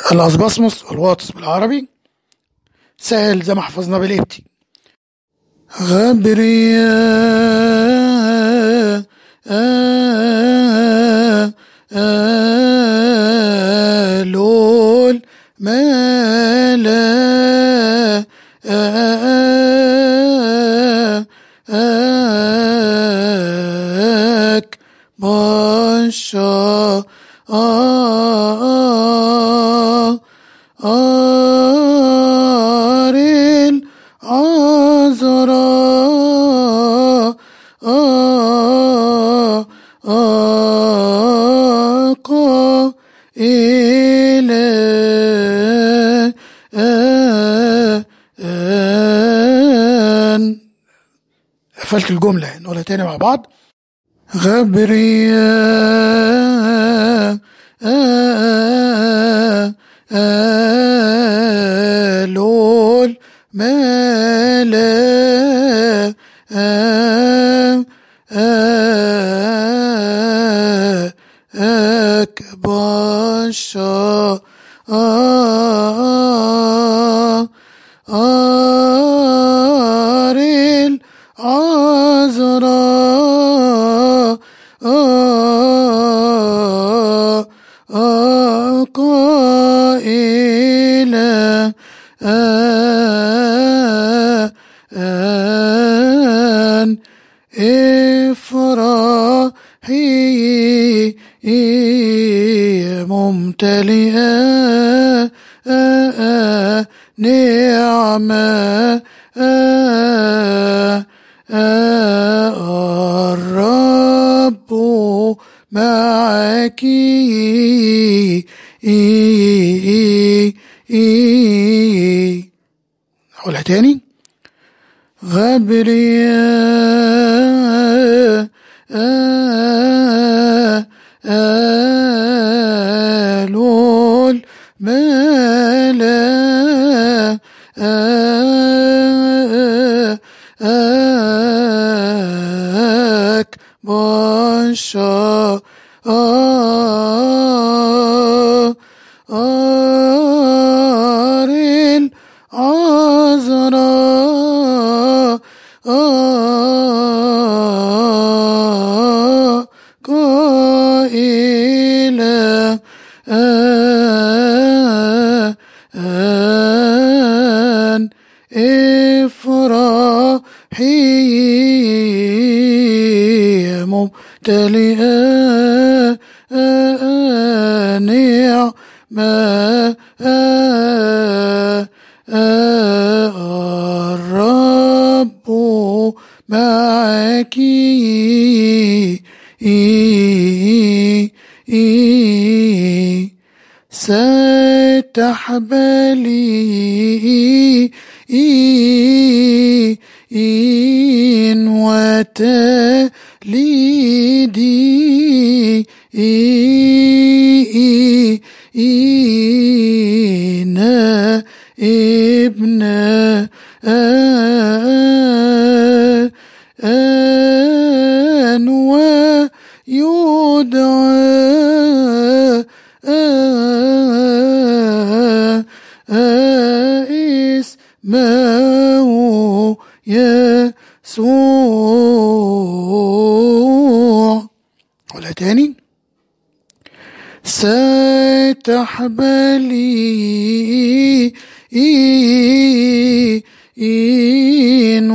الأسباسموس والواطس بالعربي سهل زي ما حفظنا بالإبتي. غبرياء لول مالا باشا آريل عذراء قائلا قفلت الجملة، نقولها تاني مع بعض. غبرياء لول مالا باشا آريل عذراء قائلا افرحي ممتلئة نعمة الرب معك. أقولها تاني. غبرياء لول مالا باشا آريل عذراء قائلا افرحي ممتلئة نعمة الرب معك. ستحبلي إن وتلدي إنا ابن ويدعى اسمه يسوع. قولها تاني. ستحبلي إن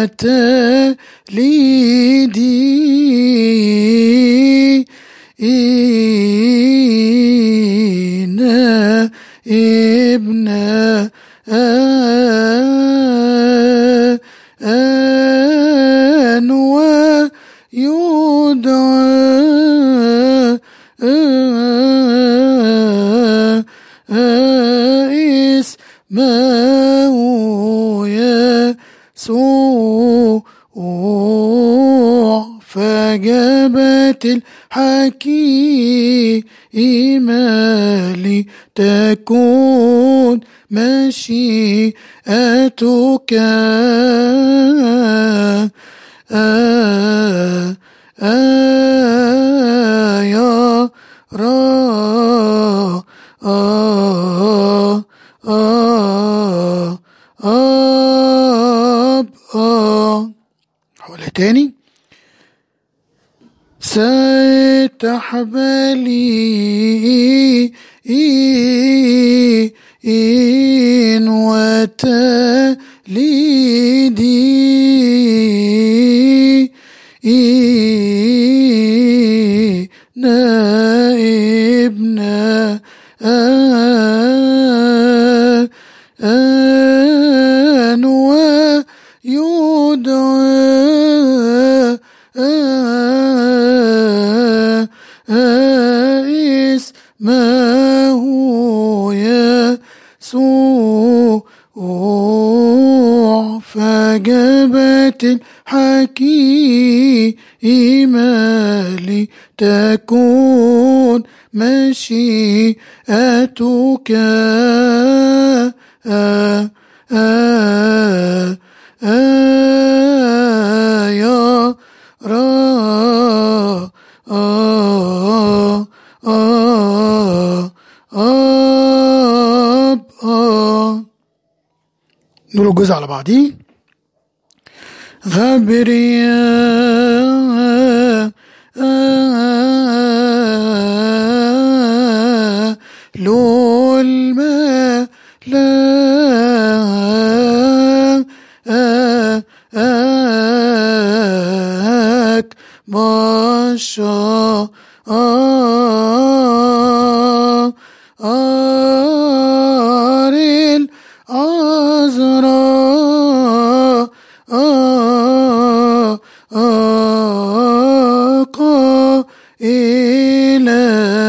وتلدي إنا ابن ويدعى اسمه يسوع. فجابت الحكيمة لتكون مشيئتك يا رب آه آه آه آه. حولها تاني. ستحبلي إن وتليدي نائبنا آن ويدعى اسمه يسوع فجابت الحكيمة لتكون مشيئتك يا رب نقول الجزء على بعضيه. غبرياء لو الملاك بشار العذراء قائلا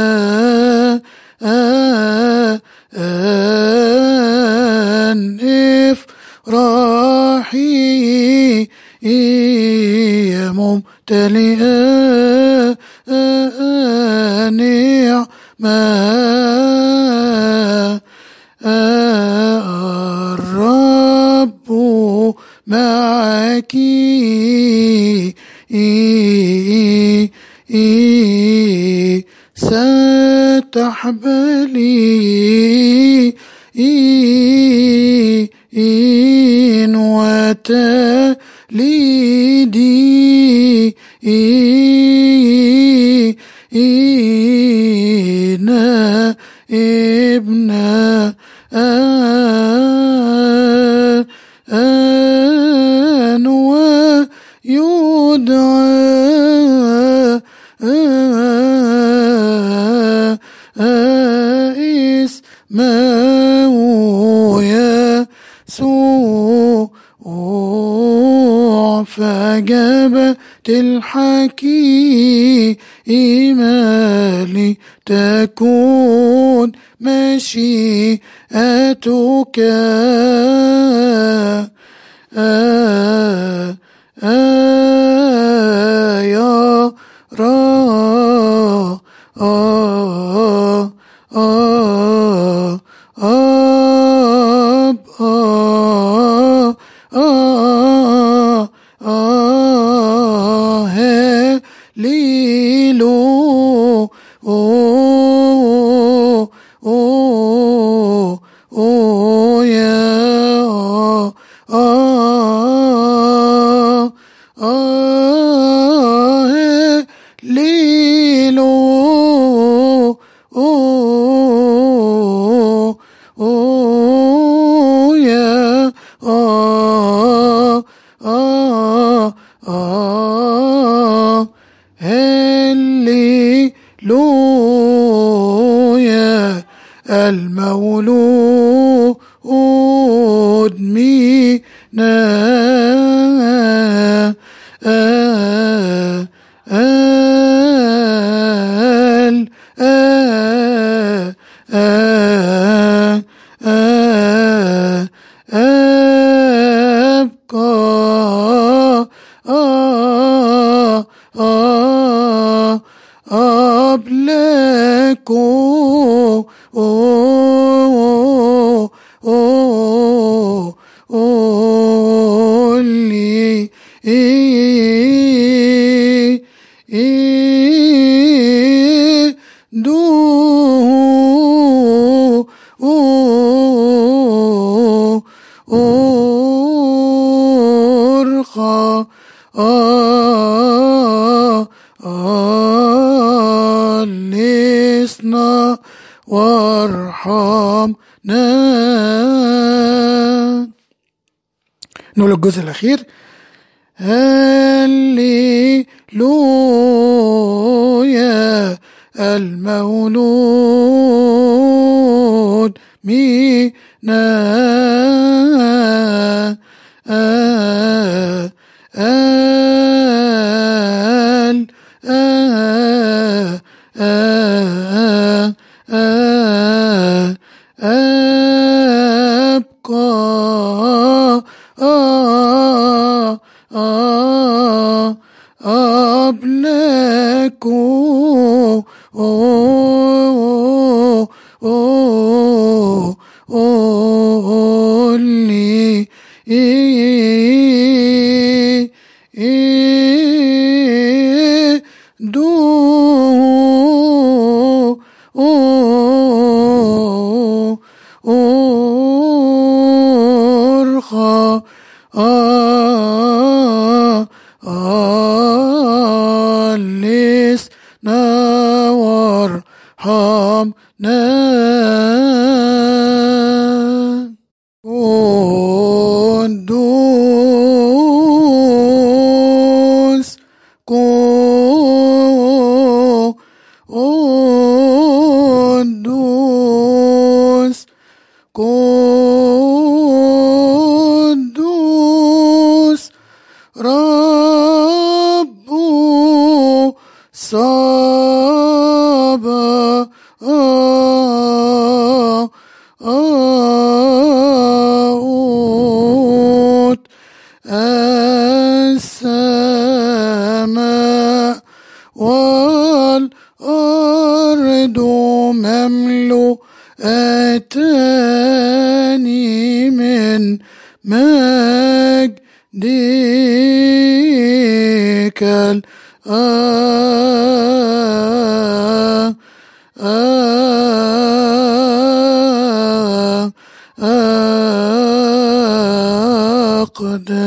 افرحي يا ممتلئة نعمة الرب معك ستحبلي إن وتليدي ابن آن ويدعى اسمه يسوع فجابت الحكيمة لتكون مشيئتك يا رب هللويا المولود منا أبلكو لي أرخى لسنا وارحمنا. نقول الجزء الأخير. هللويا المولود منا أبقى أبلكوا لي أرخى لسنا وارحمنا. قدوس قدوس قدوس رب صباوت السماء والأرض مملوءتان من مجدك الأقدس.